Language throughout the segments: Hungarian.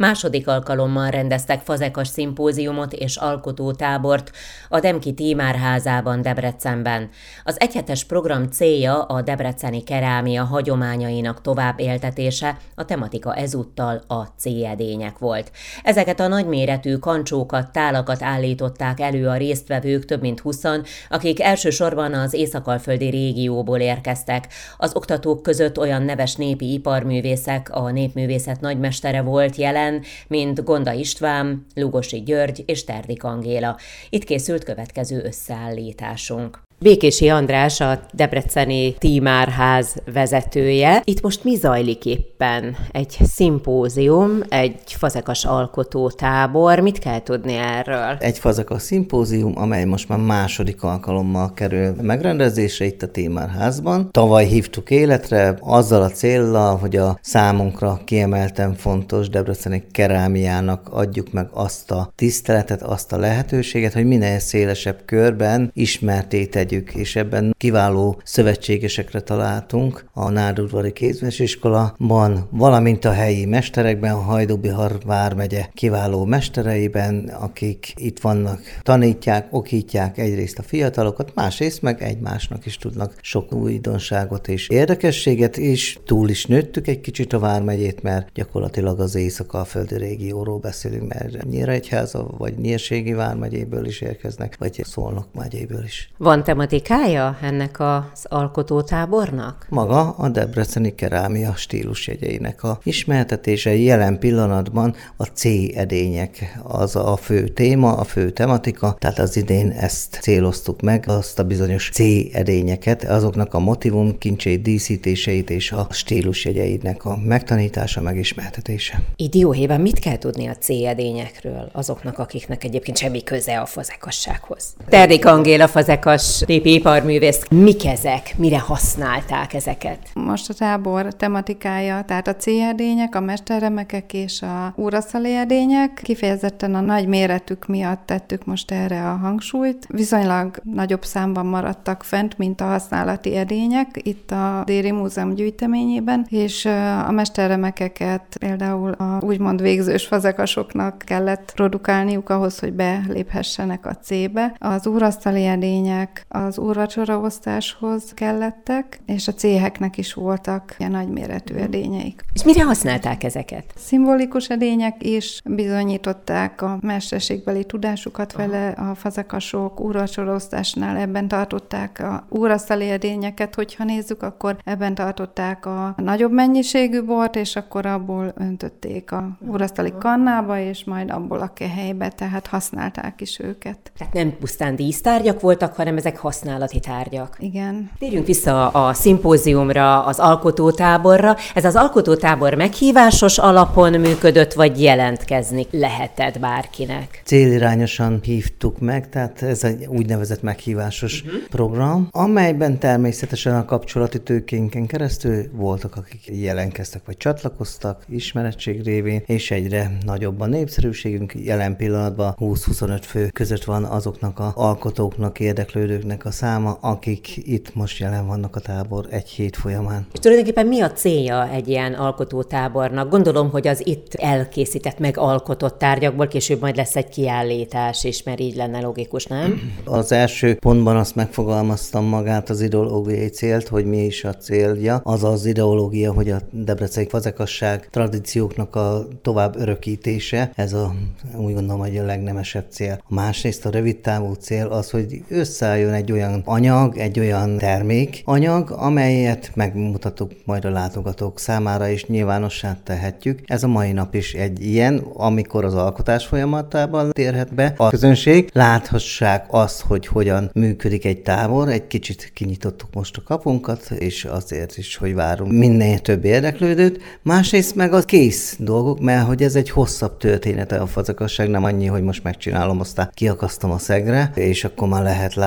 Második alkalommal rendeztek fazekas szimpóziumot és alkotótábort a Demki Tímárházában Debrecenben. Az egyhetes program célja a debreceni kerámia hagyományainak továbbéltetése, a tematika ezúttal a C-edények volt. Ezeket a nagyméretű kancsókat, tálakat állították elő a résztvevők, több mint 20-an, akik elsősorban az észak-alföldi régióból érkeztek. Az oktatók között olyan neves népi iparművészek, a népművészet nagymestere volt jelen, mint Gonda István, Lugosi György és Terdik Angéla. Itt készült következő összeállításunk. Békési András, a debreceni Tímárház vezetője. Itt most mi zajlik éppen? Egy szimpózium, egy fazekas alkotótábor. Mit kell tudni erről? Egy fazekas szimpózium, amely most már második alkalommal kerül megrendezésre itt a Tímárházban. Tavaly hívtuk életre azzal a céllal, hogy a számunkra kiemelten fontos debreceni kerámiának adjuk meg azt a tiszteletet, azt a lehetőséget, hogy minél szélesebb körben ismerté tegyük, és ebben kiváló szövetségesekre találtunk a Nádudvari Kézmesiskolában, valamint a helyi mesterekben, a Hajdú-Bihar vármegye kiváló mestereiben, akik itt vannak, tanítják, okítják egyrészt a fiatalokat, másrészt meg egymásnak is tudnak sok újdonságot és érdekességet, és túl is nőttük egy kicsit a vármegyét, mert gyakorlatilag az észak-alföldi régióról beszélünk, mert Nyíregyháza vagy Nyírségi vármegyéből is érkeznek, vagy Szolnok megyéből is. Van tematikája ennek az alkotótábornak? Maga a debreceni kerámia stílusjegyeinek a ismertetése. Jelen pillanatban a C-edények az a fő téma, a fő tematika, tehát az idén ezt céloztuk meg, azt a bizonyos C-edényeket, azoknak a motivum kincsét, díszítéseit és a stílusjegyeinek a megtanítása, megismertetése. Így dióhéjban mit kell tudni a C-edényekről azoknak, akiknek egyébként semmi köze a fazekassághoz? Terdik Angéla, fazekas népi iparművész. Mik ezek? Mire használták ezeket? Most a tábor tematikája, tehát a C-edények, a mesterremekek és a úrasztali edények. Kifejezetten a nagy méretük miatt tettük most erre a hangsúlyt. Viszonylag nagyobb számban maradtak fent, mint a használati edények itt a Déri Múzeum gyűjteményében, és a mesterremekeket például a úgymond végzős fazekasoknak kellett produkálniuk ahhoz, hogy beléphessenek a C-be. Az úrasztali edények az úrvacsoraosztáshoz kellettek, és a céheknek is voltak ilyen nagyméretű edényeik. És mire használták ezeket? Szimbolikus edények is bizonyították a mesterségbeli tudásukat vele, a fazekasok úrvacsoraosztásnál ebben tartották a úrasztali edényeket, hogyha nézzük, akkor ebben tartották a nagyobb mennyiségű bort, és akkor abból öntötték a úrasztali kannába, és majd abból a kehelybe, tehát használták is őket. Tehát nem pusztán dísztárgyak voltak, hanem ezek használati tárgyak. Igen. Térjünk vissza a szimpóziumra, az alkotótáborra. Ez az alkotótábor meghívásos alapon működött, vagy jelentkezni lehetett bárkinek? Célirányosan hívtuk meg, tehát ez egy úgynevezett meghívásos program, amelyben természetesen a kapcsolati tőkénken keresztül voltak, akik jelentkeztek vagy csatlakoztak ismerettség révén, és egyre nagyobb a népszerűségünk. Jelen pillanatban 20-25 fő között van azoknak az alkotóknak, érdeklődőknek a száma, akik itt most jelen vannak a tábor egy hét folyamán. És tulajdonképpen mi a célja egy ilyen alkotótábornak? Gondolom, hogy az itt elkészített, megalkotott tárgyakból később majd lesz egy kiállítás is, mert így lenne logikus, nem? Az első pontban azt megfogalmaztam magát az ideológiai célt, hogy mi is a célja. Az az ideológia, hogy a debreceni fazekasság tradícióknak a tovább örökítése. Ez úgy gondolom, hogy a legnemesebb cél. A másrészt a rövidtávú cél az, hogy összeálljon egy olyan anyag, egy olyan termékanyag, amelyet megmutatunk majd a látogatók számára, és nyilvánossá tehetjük. Ez a mai nap is egy ilyen, amikor az alkotás folyamatában térhet be. A közönség láthassák azt, hogy hogyan működik egy tábor. Egy kicsit kinyitottuk most a kapunkat, és azért is, hogy várunk minél több érdeklődőt. Másrészt meg a kész dolgok, mert hogy ez egy hosszabb története a fazekasság, nem annyi, hogy most megcsinálom, aztán kiakasztom a szegre, és akkor már lehet látni,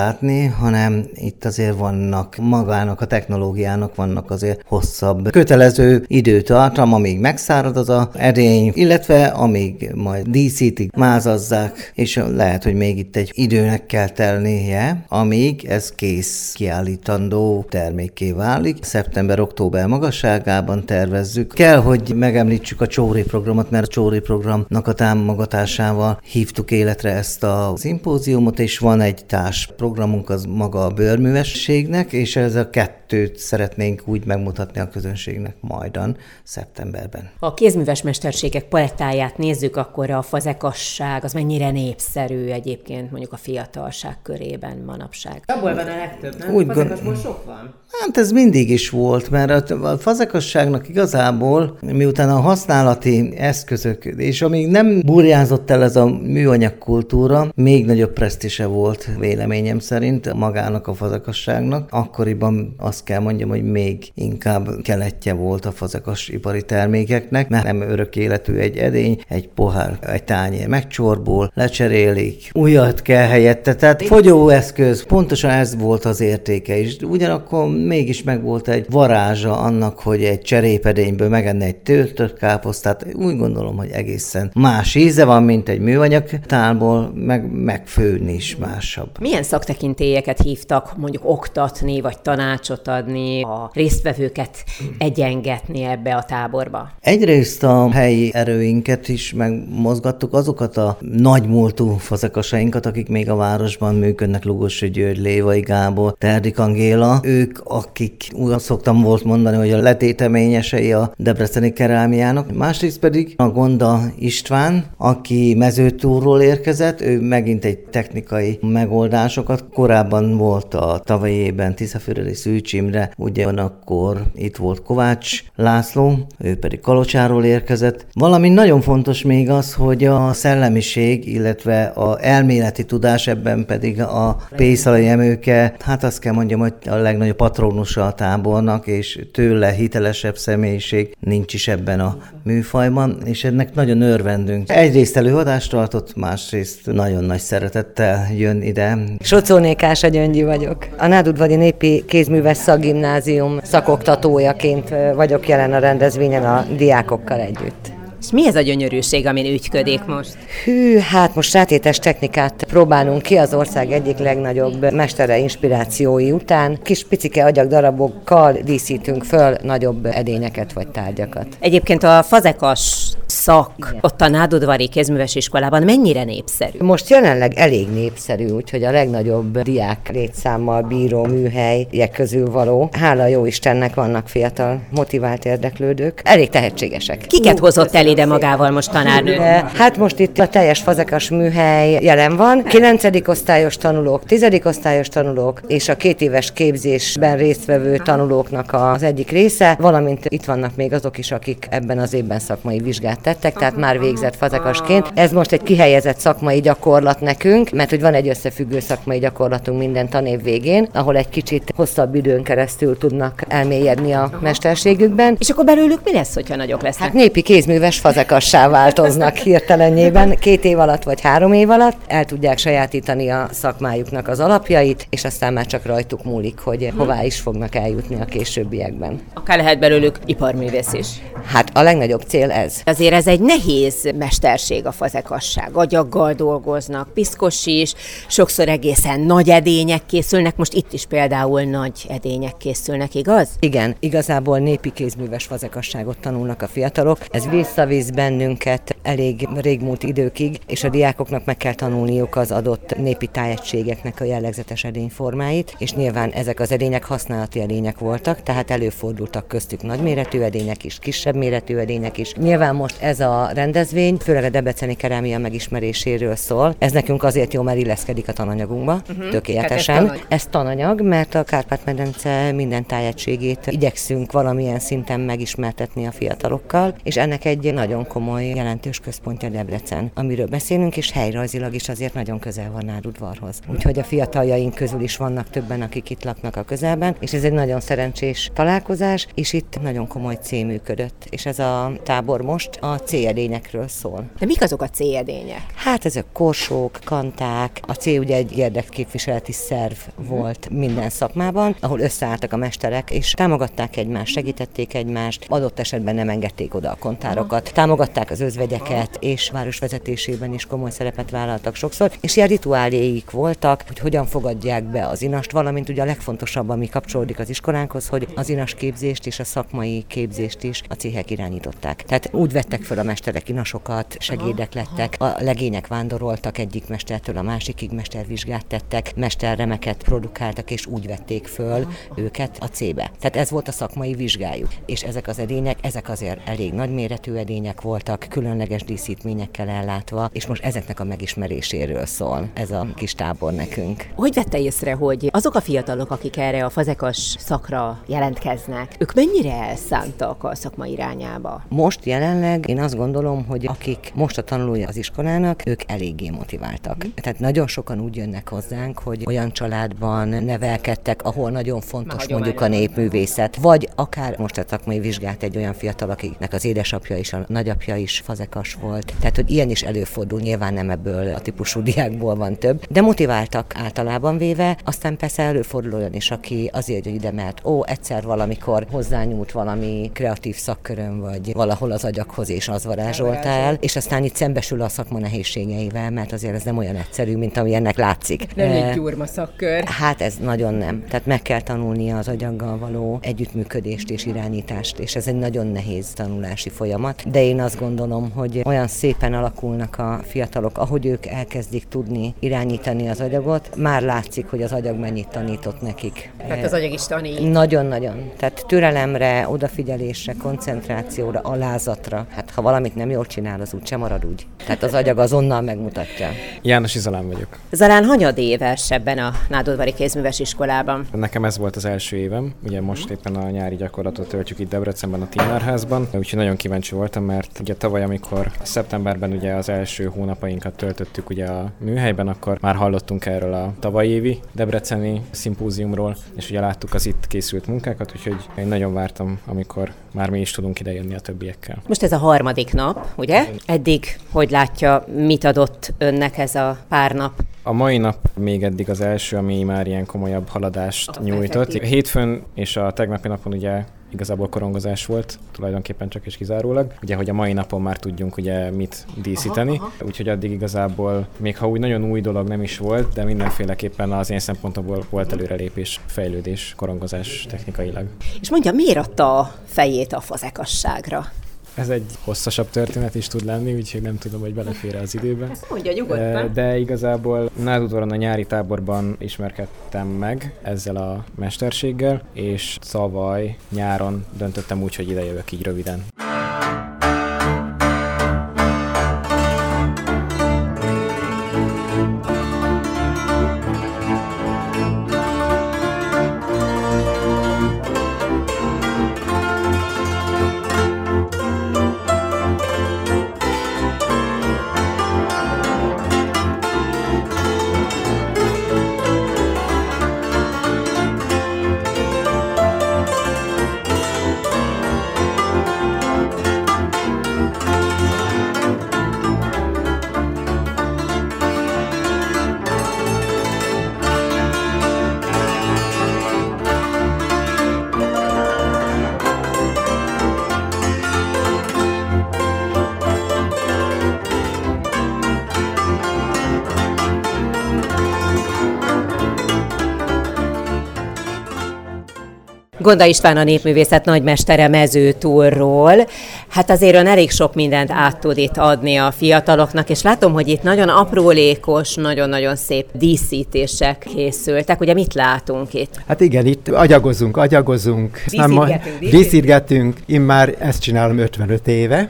tenni, hanem itt azért vannak magának a technológiának vannak azért hosszabb kötelező időtartam, amíg megszárad az a edény, illetve amíg majd díszítik, mázazzák, és lehet, hogy még itt egy időnek kell telnie, amíg ez kész kiállítandó termékké válik. Szeptember-október magasságában tervezzük. Kell, hogy megemlítsük a Csóri programot, mert a Csóri programnak a támogatásával hívtuk életre ezt a szimpóziumot, és van egy társprogramunk, az maga a bőrművességnek, és ez a kettőt szeretnénk úgy megmutatni a közönségnek majdan szeptemberben. A kézműves mesterségek palettáját nézzük, akkor a fazekasság az mennyire népszerű egyébként mondjuk a fiatalság körében manapság. Abból van a legtöbb, nem? Fazekasból sok van. Hát ez mindig is volt, mert a fazekasságnak igazából, miután a használati eszközök, és amíg nem burjánzott el ez a műanyag kultúra, még nagyobb presztízse volt véleményem szerint magának a fazekasságnak. Akkoriban azt kell mondjam, hogy még inkább keletje volt a fazekas ipari termékeknek, mert nem örök életű egy edény, egy pohár, egy tányér megcsorbul, lecserélik, újat kell helyette, tehát fogyóeszköz, pontosan ez volt az értéke is. Ugyanakkor mégis megvolt egy varázsa annak, hogy egy cserépedényből megenni egy töltött káposztát. Úgy gondolom, hogy egészen más íze van, mint egy műanyag tálból, megfőni is másabb. Milyen szaktekintélyeket hívtak mondjuk oktatni, vagy tanácsot adni, a résztvevőket egyengetni ebbe a táborba? Egyrészt a helyi erőinket is megmozgattuk, azokat a nagymúltú fazekasainkat, akik még a városban működnek, Lugosi György, Lévai Gábor, Terdik Angéla, ők, akik úgy szoktam volt mondani, hogy a letéteményesei a debreceni kerámiának. Másrészt pedig a Gonda István, aki Mezőtúrról érkezett, ő megint egy technikai megoldásokat. Korábban volt a tavalyi évben Tiszafüredi Szűcs Imre, ugyanakkor itt volt Kovács László, ő pedig Kalocsáról érkezett. Valami nagyon fontos még az, hogy a szellemiség, illetve a elméleti tudás, ebben pedig a Pészalai Emőke, hát azt kell mondjam, hogy a legnagyobb patronusa a tábornak, és tőle hitelesebb személyiség nincs is ebben a műfajban, és ennek nagyon örvendünk. Egyrészt előadást tartott, másrészt nagyon nagy szeretettel jön ide. Socóné Kása Gyöngyi vagyok. A Nádudvari Népi Kézműves Szakgimnázium szakoktatójaként vagyok jelen a rendezvényen a diákokkal együtt. És mi ez a gyönyörűség, amin ügyködik most? Hát most rátétes technikát próbálunk ki az ország egyik legnagyobb mestere inspirációi után. Kis picike agyagdarabokkal díszítünk föl nagyobb edényeket vagy tárgyakat. Egyébként a fazekas szak ott a Nádudvari Kézműves Iskolában mennyire népszerű? Most jelenleg elég népszerű, úgyhogy a legnagyobb diák létszámmal bíró műhelyek közül való. Hála jó Istennek vannak fiatal, motivált érdeklődők. Elég tehetségesek. Kiket hozott el ide magával most tanárnő? Hát most itt a teljes fazekas műhely jelen van. 9. osztályos tanulók, 10. osztályos tanulók és a 2 éves képzésben résztvevő tanulóknak az egyik része, valamint itt vannak még azok is, akik ebben az évben szakmai vizsgát tettek, tehát már végzett fazekasként. Ez most egy kihelyezett szakmai gyakorlat nekünk, mert hogy van egy összefüggő szakmai gyakorlatunk minden tanév végén, ahol egy kicsit hosszabb időn keresztül tudnak elmélyedni a mesterségükben. És akkor belőlük mi lesz, hogyha nagyok lesznek? Hát népi kézműves fazekassá változnak hirtelenjében. 2 év alatt vagy 3 év alatt el tudják sajátítani a szakmájuknak az alapjait, és aztán már csak rajtuk múlik, hogy hová is fognak eljutni a későbbiekben. Akár lehet belőlük iparművész is. Hát a legnagyobb cél ez. Azért ez egy nehéz mesterség a fazekasság. Agyaggal dolgoznak, piszkos is, sokszor egészen nagy edények készülnek, most itt is például nagy edények készülnek, igaz? Igen, igazából népi kézműves fazekasságot tanulnak a fiatalok. Ez visszavisz bennünket elég régmúlt időkig, és a diákoknak meg kell tanulniuk az adott népi tájegységeknek a jellegzetes edényformáit, és nyilván ezek az edények használati edények voltak, tehát előfordultak köztük nagyméretű edények is, kisebb méretű edények is. Nyilván most ez a rendezvény főleg a debreceni kerámia megismeréséről szól. Ez nekünk azért jó, mert illeszkedik a tananyagunkba, tökéletesen. Ez tananyag, mert a Kárpát-medence minden tájegységét igyekszünk valamilyen szinten megismertetni a fiatalokkal, és ennek egy nagyon komoly, jelentős központja Debrecen, amiről beszélünk, és helyrajzilag is azért nagyon közel van Nádudvarhoz. Úgyhogy a fiataljaink közül is vannak többen, akik itt laknak a közelben, és ez egy nagyon szerencsés találkozás, és itt nagyon komoly C működött, és ez a tábor most a C-edényekről szól. De mik azok a C-edények? Hát ezek korsók, kanták, a C ugye egy érdekképviseleti szerv volt minden szakmában, ahol összeálltak a mesterek, és támogatták egymást, segítették egymást, adott esetben nem engedték oda a kontárokat, támogatták az özvegyeket, és városvezetésében is komoly szerepet vállaltak sokszor, és ilyen rituáléik voltak, hogy hogyan fogadják be az inast, valamint ugye a legfontosabb, ami kapcsolódik az iskolánkhoz, hogy az inas képzést és a szakmai képzést is a céhek irányították. Tehát úgy vettek fel a mesterek inasokat, segédek lettek, a legények vándoroltak egyik mestertől a másikig, mestervizsgát tettek, mesterremeket produkáltak, és úgy vették föl őket a C-be. Tehát ez volt a szakmai vizsgájuk. És ezek az edények, ezek azért elég nagyméretű edények voltak, különleges díszítményekkel ellátva, és most ezeknek a megismeréséről szól ez a kis tábor nekünk. Hogy vette észre, hogy azok a fiatalok, akik erre a fazekas szakra jelentkeznek, ők mennyire elszántak a szakma irányába? Most jelenleg én azt gondolom, hogy akik most a tanulója az iskolának, ők eléggé motiváltak. Tehát nagyon sokan úgy jönnek hozzánk, hogy olyan családban nevelkedtek, ahol nagyon fontos mondjuk a népművészet, vagy akár most a szakmai vizsgát egy olyan fiatal, akiknek az édesapja is, a nagyapja is fazekas volt. Tehát, hogy ilyen is előfordul, nyilván nem ebből a típusú diákból van több, de motiváltak általában véve, aztán persze előfordul olyan is, aki azért jön ide, mert egyszer valamikor hozzányúlt valami kreatív szakkörön, vagy valahol az agyakhoz, és az varázsolta el, és aztán itt szembesül a szakma nehézségeivel, mert azért ez nem olyan egyszerű, mint ami ennek látszik. Nem egy gyurma szakkör. Hát ez nagyon nem. Tehát meg kell tanulnia az agyaggal való együttműködést és irányítást, és ez egy nagyon nehéz tanulási folyamat, de én azt gondolom, hogy olyan szépen alakulnak a fiatalok, ahogy ők elkezdik tudni irányítani az agyagot, már látszik, hogy az agyag mennyit tanított nekik. Tehát az agyag is tanít. Nagyon-nagyon. Tehát türelemre, odafigyelésre, koncentrációra, alázatra. Hát ha valamit nem jól csinál, az úgy sem marad úgy. Tehát az agyag azonnal megmutatja. János Zalán vagyok. Zalán hanyad éves ebben a Nádudvari Kézműves Iskolában? Nekem ez volt az első évem. Ugye most éppen a nyári gyakorlatot töltjük itt Debrecenben a Tímárházban. Úgyhogy nagyon kíváncsi voltam, mert ugye tavaly, amikor szeptemberben ugye az első hónapainkat töltöttük ugye a műhelyben, akkor már hallottunk erről a tavalyi évi debreceni szimpóziumról, és ugye láttuk az itt készült munkákat, úgyhogy én nagyon vártam, amikor már mi is tudunk idejönni a többiekkel. Most ez a harmadik nap, ugye? Eddig, hogy látja, mit adott önnek ez a pár nap? A mai nap még eddig az első, ami már ilyen komolyabb haladást nyújtott. Hétfőn és a tegnapi napon ugye igazából korongozás volt, tulajdonképpen csak és kizárólag. Ugye, hogy a mai napon már tudjunk ugye mit díszíteni, úgyhogy addig igazából, még ha úgy nagyon új dolog nem is volt, de mindenféleképpen az én szempontomból volt előrelépés, fejlődés, korongozás technikailag. És mondja, miért adta a fejét a fazekasságra? Ez egy hosszasabb történet is tud lenni, úgyhogy nem tudom, hogy belefér az időbe. Ezt mondja nyugodtan. De igazából Nádudvaron a nyári táborban ismerkedtem meg ezzel a mesterséggel, és tavaly nyáron döntöttem úgy, hogy ide jövök így röviden. Gonda István, a népművészet nagymestere Mezőtúrról. Hát azért ön elég sok mindent át tud itt adni a fiataloknak, és látom, hogy itt nagyon aprólékos, nagyon-nagyon szép díszítések készültek. Ugye mit látunk itt? Hát igen, itt agyagozunk. Díszítgetünk. Díszítgetünk. Én már ezt csinálom 55 éve.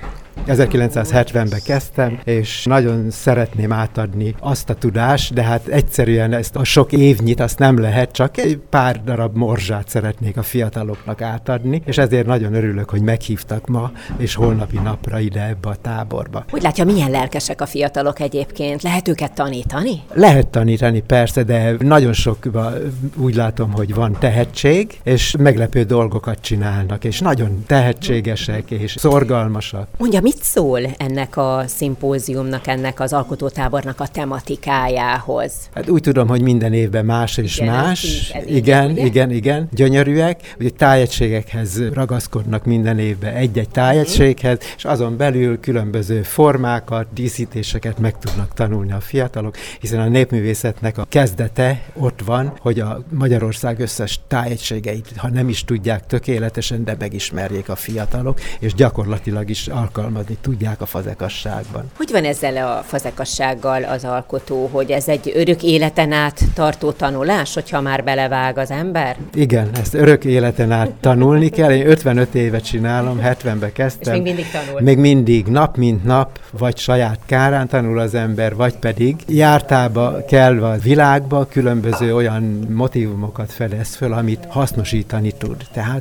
1970-ben kezdtem, és nagyon szeretném átadni azt a tudást, de hát egyszerűen ezt a sok évnyit azt nem lehet, csak egy pár darab morzsát szeretnék a fiataloknak átadni, és ezért nagyon örülök, hogy meghívtak ma, és holnapi napra ide ebbe a táborba. Hogy látja, milyen lelkesek a fiatalok egyébként? Lehet őket tanítani? Lehet tanítani persze, de nagyon sokban úgy látom, hogy van tehetség, és meglepő dolgokat csinálnak, és nagyon tehetségesek, és szorgalmasak. Mondja, mit szól ennek a szimpóziumnak, ennek az alkotótábornak a tematikájához? Hát úgy tudom, hogy minden évben más és igen, más. Igen, Igen, gyönyörűek. Ugye tájegységekhez ragaszkodnak minden évben egy-egy tájegységhez, és azon belül különböző formákat, díszítéseket meg tudnak tanulni a fiatalok, hiszen a népművészetnek a kezdete ott van, hogy a Magyarország összes tájegységeit, ha nem is tudják tökéletesen, de megismerjék a fiatalok, és gyakorlatilag is alkalmazni tudják a fazekasságban. Hogy van ezzel a fazekassággal az alkotó, hogy ez egy örök életen át tartó tanulás, hogyha már belevág az ember? Igen, ezt örök életen át tanulni kell. Én 55 éve csinálom, 70-ben kezdtem. És még mindig tanul? Még mindig, nap mint nap, vagy saját kárán tanul az ember, vagy pedig jártába kell a világba, különböző olyan motívumokat fedez föl, amit hasznosítani tud. Tehát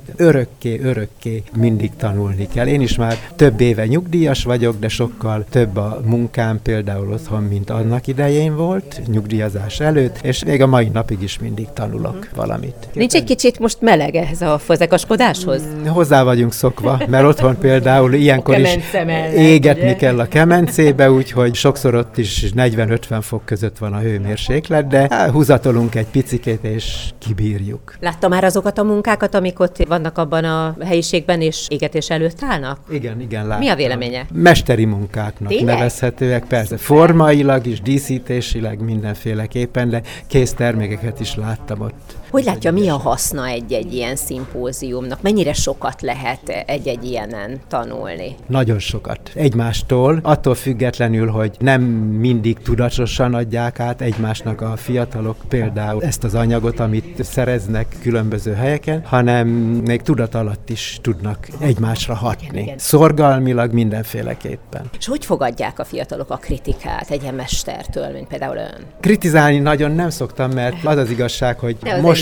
örökké mindig tanulni kell. Én is már több éve nyugdíjas vagyok, de sokkal több a munkám például otthon, mint annak idején volt, nyugdíjazás előtt, és még a mai napig is mindig tanulok valamit. Nincs egy kicsit most meleg ehhez a fazekaskodáshoz? Hozzá vagyunk szokva, mert otthon például ilyenkor is égetni kell a kemencébe, úgyhogy sokszor ott is 40-50 fok között van a hőmérséklet, de húzatolunk egy picikét, és kibírjuk. Látta már azokat a munkákat, amik ott vannak abban a helyiségben, és égetés előtt állnak? Igen, láttam. Mi a véleménye? Mesteri munkáknak Tényleg? Nevezhetőek, persze formailag is, díszítésileg mindenféleképpen, de kész termékeket is láttam ott. Hogy látja, mi a haszna egy-egy ilyen szimpóziumnak? Mennyire sokat lehet egy-egy ilyenen tanulni? Nagyon sokat. Egymástól, attól függetlenül, hogy nem mindig tudatosan adják át egymásnak a fiatalok például ezt az anyagot, amit szereznek különböző helyeken, hanem még tudat alatt is tudnak egymásra hatni. Igen. Szorgalmilag mindenféleképpen. És hogy fogadják a fiatalok a kritikát egy ilyen mestertől, mint például ön? Kritizálni nagyon nem szoktam, mert az az igazság, hogy most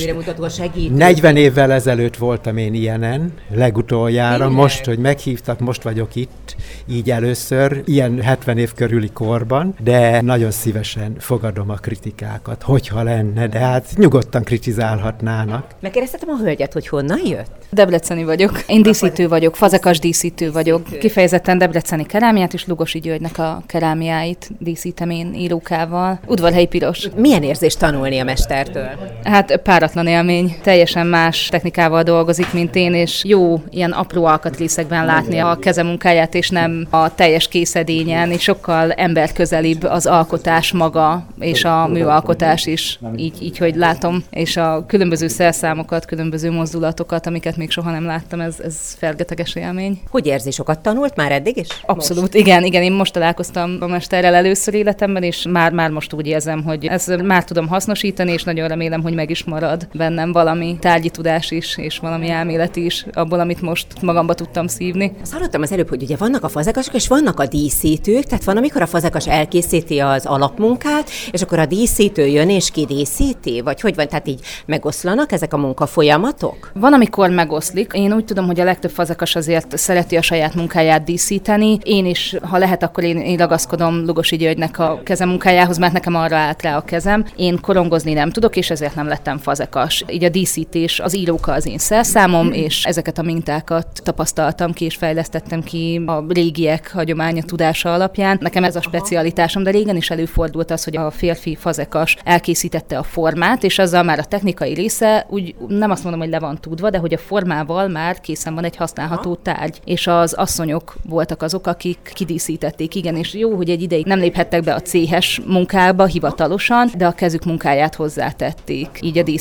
40 évvel ezelőtt voltam én ilyenen, legutoljára, most, hogy meghívtak, most vagyok itt, így először, ilyen 70 év körüli korban, de nagyon szívesen fogadom a kritikákat, hogyha lenne, de hát nyugodtan kritizálhatnának. Megkérdeztetem a hölgyet, hogy honnan jött? Debreceni vagyok. Én díszítő vagyok, fazekas díszítő vagyok. Kifejezetten debreceni kerámiát és Lugosi Györgynek a kerámiáit díszítem én írókával. Udvarhelyi Piros. Milyen érzés tanulni a mestertől? Hát páratlan élmény. Teljesen más technikával dolgozik, mint én, és jó ilyen apró alkatrészekben látni a kezemunkáját, és nem a teljes készedényen, és sokkal emberközelibb az alkotás maga, és a műalkotás is, így hogy látom, és a különböző szerszámokat, különböző mozdulatokat, amiket még soha nem láttam, ez fergeteges élmény. Hogy érzi, sokat tanult már eddig is? Abszolút, most? Igen, én most találkoztam a mesterrel először életemben, és már most úgy érzem, hogy ezt már tudom hasznosítani, és nagyon remélem, hogy meg is marad bennem valami tárgyi tudás is, és valami elmélet is abból, amit most magamba tudtam szívni. Azt hallottam az előbb, hogy ugye vannak a fazekasok, és vannak a díszítők, tehát van, amikor a fazekas elkészíti az alapmunkát, és akkor a díszítő jön és kidíszíti, vagy hogy van, tehát így megoszlanak ezek a munkafolyamatok? Van, amikor megoszlik. Én úgy tudom, hogy a legtöbb fazekas azért szereti a saját munkáját díszíteni. Én is, ha lehet, akkor én ragaszkodom Lugosi Györgynek a kezemunkájához, mert nekem arra állt rá a kezem. Én korongozni nem tudok, és ezért nem lettem fazekas. Így a díszítés, az íróka az én szerszámom, és ezeket a mintákat tapasztaltam ki, és fejlesztettem ki a régiek hagyománya tudása alapján. Nekem ez a specialitásom, de régen is előfordult az, hogy a férfi fazekas elkészítette a formát, és azzal már a technikai része úgy nem azt mondom, hogy le van tudva, de hogy a formával már készen van egy használható tárgy, és az asszonyok voltak azok, akik kidíszítették, igen, és jó, hogy egy ideig nem léphettek be a céhes munkába hivatalosan, de a kezük munkáját hozzátették így a díszítéshez.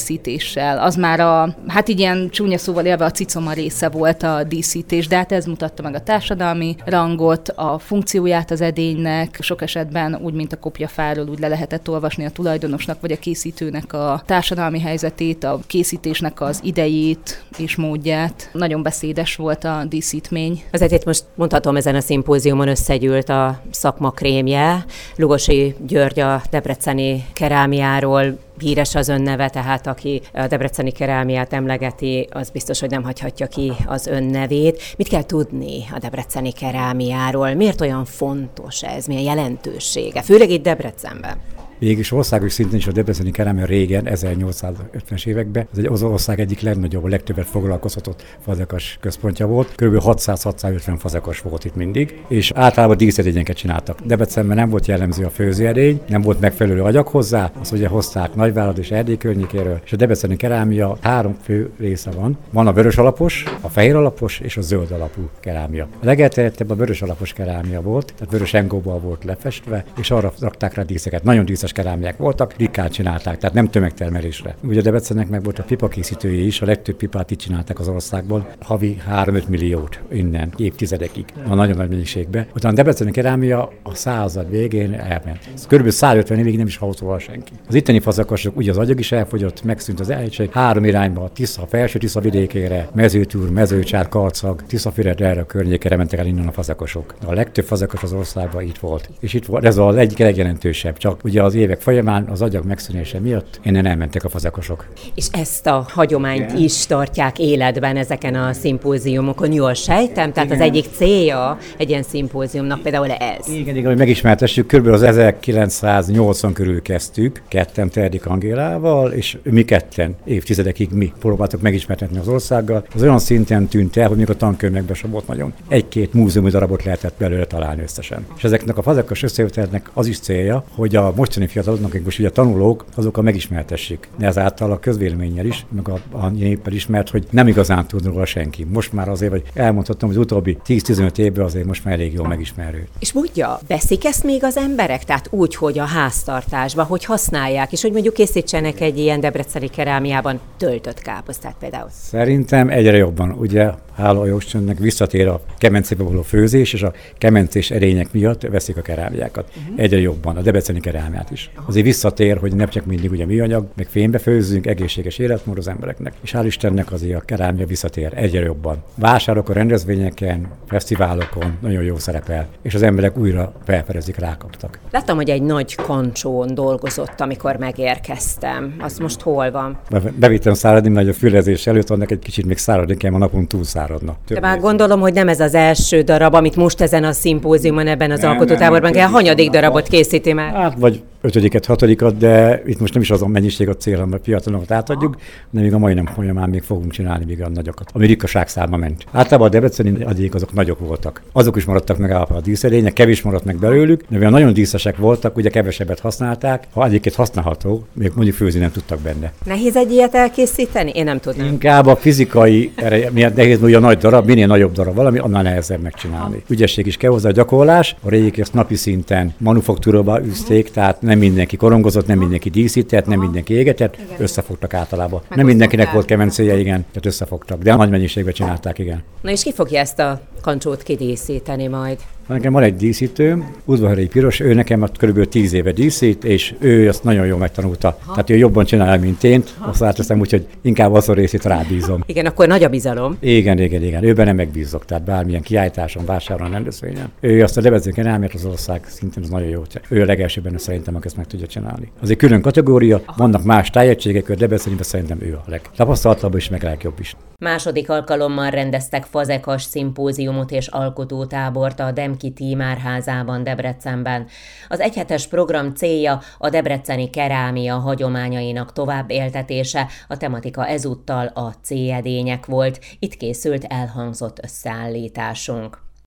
díszítéssel. Az már hát így ilyen csúnya szóval élve a cicoma része volt a díszítés, de hát ez mutatta meg a társadalmi rangot, a funkcióját az edénynek, sok esetben úgy, mint a kopjafáról úgy le lehetett olvasni a tulajdonosnak vagy a készítőnek a társadalmi helyzetét, a készítésnek az idejét és módját. Nagyon beszédes volt a díszítmény. Azért itt most mondhatom, ezen a szimpóziumon összegyűlt a szakma krémje. Lugosi György a debreceni kerámiáról híres az önneve, tehát aki a debreceni kerámiát emlegeti, az biztos, hogy nem hagyhatja ki az önnevét. Mit kell tudni a debreceni kerámiáról? Miért olyan fontos ez? Milyen jelentősége? Főleg itt Debrecenben. Mégis országos szinten is a debreceni kerámia régen, 1850-es években, az ország egyik legnagyobb, a legtöbbet foglalkoztatott fazekas központja volt. Kb. 600-650 fazekas volt itt mindig, és általában díszedényeket csináltak. Debrecenben nem volt jellemző a főzőedény, nem volt megfelelő agyag hozzá, azt ugye hozták Nagyvárad és Erdély környékéről, és a debreceni kerámia 3 fő része van. Van a vörös alapos, a fehér alapos és a zöld alapú kerámia. A legelterjedtebb a vörös alapos kerámia volt, tehát vörös engóból volt lefestve, és arra rakták rá díszeket. Nagyon díszes kerámiák voltak, ritkán csinálták, tehát nem tömegtermelésre. Ugye Debrecennek meg volt a pipakészítője is, a legtöbb pipát itt csinálták az országból, havi 3-5 milliót innen, évtizedekig, a nagyon nagy mennyiségben. Utána a debreceni kerámia a század végén elment. Körülbelül 150 évig nem is hauszolva senki. Az itteni fazakasok, ugye az agyag is elfogyott, megszűnt az elhegység, 3 irányba, a Tisza, a felső Tisza vidékére, Mezőtúr, Mezőcsár, Karcag, Tiszafüred, erre a környékére mentek el innen a fazakosok. A legtöbb fazakas az országban itt volt. És itt volt, ez az egyik legjelentősebb, csak ugye az évek folyamán az agyag megszűnése miatt innen elmentek a fazakosok. És ezt a hagyományt is tartják életben ezeken a szimpóziumokon, jól sejtem? Tehát az egyik célja egy ilyen szimpóziumnak például ez. Igen, hogy megismertessük, körülbelül az 1980 körül kezdtük, ketten Terdik Angélával, és mi ketten évtizedekig mi próbáltuk megismertetni az országgal. Az olyan szinten tűnt el, hogy még a tankönyvekben sem volt nagyon. 1-2 múzeumi darabot lehetett belőle találni összesen. És ezeknek a fazekas összejövetelnek az is célja, hogy a mostani fiataloknak, akik most ugye tanulók, azokkal megismertessék. De ezáltal a közvéleménnyel is, meg a néppel is, mert hogy nem igazán tud róla senki. Most már azért, hogy elmondhatom, hogy az utóbbi 10-15 évben azért most már elég jól megismerő. És mondja, veszik ezt még az emberek? Tehát úgy, hogy a háztartásban, hogy használják, és hogy mondjuk készítsenek egy ilyen debreceni kerámiában töltött káposztát például? Szerintem egyre jobban. Ugye, hála a Jóistennek visszatér a kemencébe való főzés, és a kemencés erények miatt veszik a kerámiákat. Egyre jobban, a debreceni kerámiát is. Azért visszatér, hogy nem csak mindig ugye műanyag, meg fénybe főzzünk, egészséges életmód az embereknek. És hál' Istennek azért a kerámia visszatér egyre jobban. Vásárokon, rendezvényeken, fesztiválokon nagyon jó szerepel, és az emberek újra felfedezik, rákaptak. Láttam, hogy egy nagy kancsón dolgozott, amikor megérkeztem. Az most hol van? Bevittem száradni, mert a fülezés előtt annak egy kicsit még száradni kell, a napon túl száradna. De már gondolom, hogy nem ez az első darab, amit most ezen a szimpóziumon, ebben az alkotótáborban kell. Hanyadik darabot készíti már? Hát vagy 5., 6., de itt most nem is az a mennyiség a cél, amit a fiatalokat átadjuk, de még a mai nap folyamán még fogunk csinálni még olyan nagyokat, ami ritkaság száma ment. Általában a debreceni agyék azok nagyok voltak. Azok is maradtak meg a díszedények, kevés maradt meg belőlük, de mivel nagyon díszesek voltak, ugye kevesebbet használták, ha egyébként használható, még mondjuk főzni nem tudtak benne. Nehéz egy ilyet elkészíteni? Én nem tudnám. Inkább a fizikai ereje, miért nehéz, hogy a nagy darab, minél nagyobb darab valami, annál nehezebb megcsinálni. Ügyesség is kell hozzá, a gyakorlás, a régiek ezt napi szinten manufaktúrába üzték, tehát nem mindenki korongozott, nem mindenki díszített, nem mindenki égetett, összefogtak általában. Nem mindenkinek volt kemencéje, igen, tehát összefogtak, de nagy mennyiségben csinálták, igen. Na és ki fogja ezt a kancsót kidíszíteni majd? Nekem van egy díszítőm, Udvarhelyi Piros, ő nekem kb. 10 éve díszít, és ő azt nagyon jól megtanulta. Tehát ő jobban csinálja, mint én, azt átveszem, úgyhogy inkább azon részét rábízom. Igen, akkor nagy a bizalom. Igen, őben nem megbízok, tehát bármilyen kiállításon, vásáron, rendezvényen. Ő azt a debreceni kerámiát az ország szintén az nagyon jó. Ő a legelsőben szerintem, aki ezt meg tudja csinálni. Az egy külön kategória, vannak más tájegységek, a Debrecenben szerintem ő a legtapasztaltabb is, meg legjobb is. Második alkalommal rendeztek fazekas szimpóziumot és alkotótábort a Demki Tímárházában Debrecenben. Az egyhetes program célja a debreceni kerámia hagyományainak tovább éltetése, a tematika ezúttal a C-edények volt. Itt készült elhangzott összeállításunk.